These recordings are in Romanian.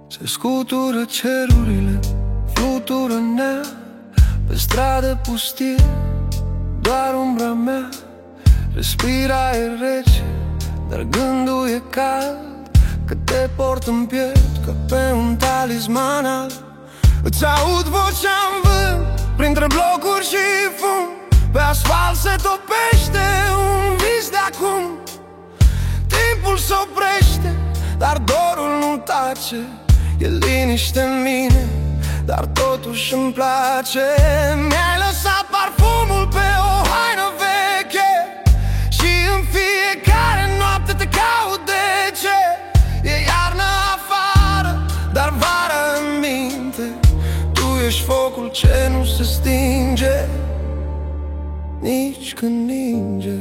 Se scutură cerurile, flutură nea pe stradă pustie, doar umbra mea. Respira aer rece, dar gândul e cald, că te port în piept ca pe un talisman alb. Îți aud vocea în vânt, printre blocuri și fum. Pe asfalt se topește un vis de acum. Timpul se oprește, dar dorul nu tace. E liniște în mine, dar totuși îmi place. Mi-ai lăsat parfumul pe o haină veche și în fiecare noapte te caut. De ce? E iarnă afară, dar vară în minte. Tu ești focul ce nu se stinge nici când ninge.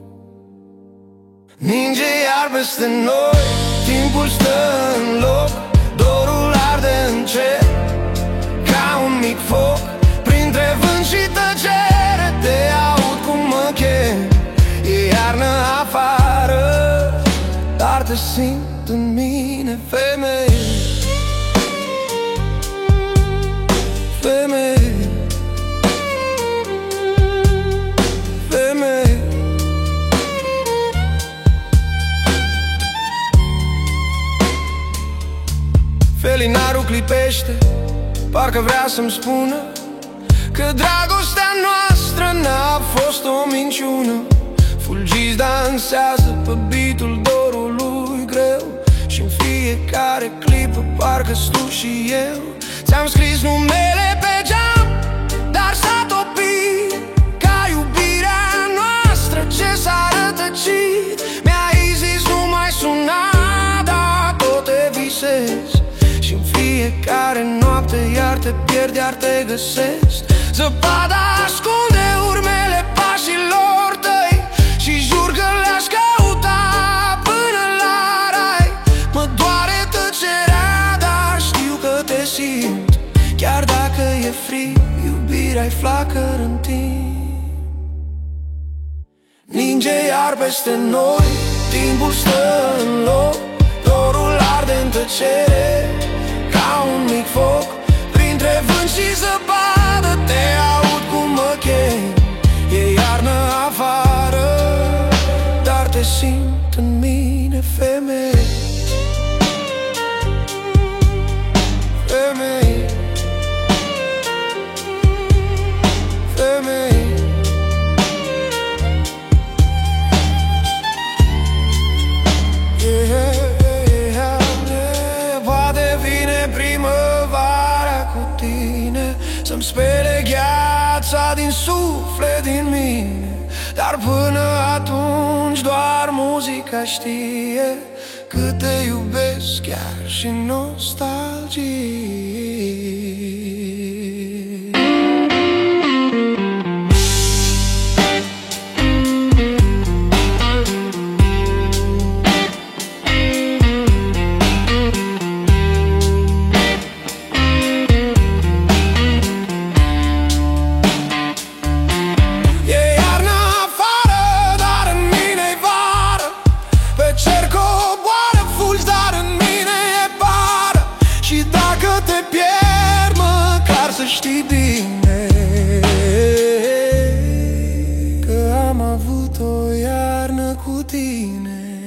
Ninge iar peste noi, timpul stă în loc, dorul arde încet ca un mic foc. Printre vânt și tăcere te aud cum mă chem. E iarnă afară, dar te simt în mine, femeie. Femeie, femeie. Felinarul clipește, parcă vrea să-mi spună că dragostea noastră n-a fost o minciună. Fulgiți dansează pe beat-ul dorului greu și în fiecare clipă parcă-s tu și eu. Ți-am scris numele pe geam, dar s-a topit ca iubirea noastră ce s-a rătăcit. Mi-ai zis nu mai suna, dar tot te visez și în fiecare noapte iar te pierd, iar te găsesc. Zăpada ascunde urmele pașilor tăi și jur că le-aș căuta până la rai. Mă doare tăcerea, dar știu că te simt. Chiar dacă e frig, iubirea-i flacără în timp. Ninge iar peste noi, timpul stă în loc, dorul arde în tăcere ca un mic foc. Printre vânt și zăpadă te aud cum mă chem. E iarnă afară, dar te simt în mine, femeie. Femeie, femeie. Poate vine primăvara cu tine să-mi spele gheața din suflet, din mine. Dar până atunci doar muzica știe cât te iubesc, chiar și nostalgie. Știi bine că am avut o iarnă cu tine.